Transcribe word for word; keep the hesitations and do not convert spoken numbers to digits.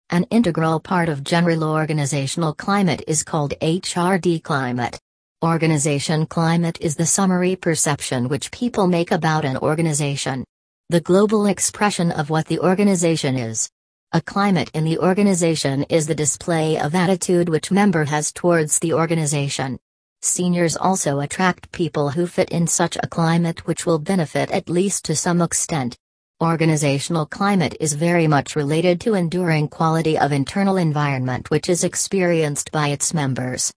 An integral part of general organizational climate is called H R D climate. Organization climate is the summary perception which people make about an organization. The global expression of what the organization is. A climate in the organization is the display of attitude which member has towards the organization. Seniors also attract people who fit in such a climate which will benefit at least to some extent. Organizational climate is very much related to enduring quality of internal environment which is experienced by its members.